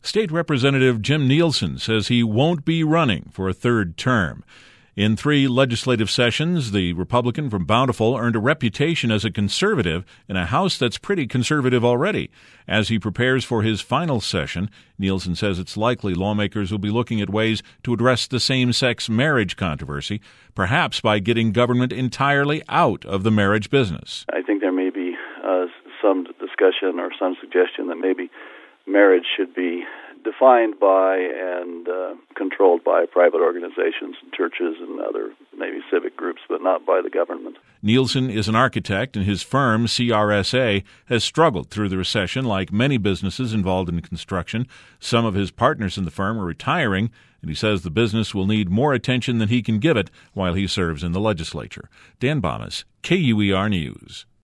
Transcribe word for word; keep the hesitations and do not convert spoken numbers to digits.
State Representative Jim Nielsen says he won't be running for a third term. In three legislative sessions, the Republican from Bountiful earned a reputation as a conservative in a House that's pretty conservative already. As he prepares for his final session, Nielsen says it's likely lawmakers will be looking at ways to address the same-sex marriage controversy, perhaps by getting government entirely out of the marriage business. I think there may be uh, some discussion or some suggestion that maybe marriage should be defined by and uh, controlled by private organizations, churches, and other maybe civic groups, but not by the government. Nielsen is an architect, and his firm, C R S A, has struggled through the recession like many businesses involved in construction. Some of his partners in the firm are retiring, and he says the business will need more attention than he can give it while he serves in the legislature. Dan Bammes, K U E R News.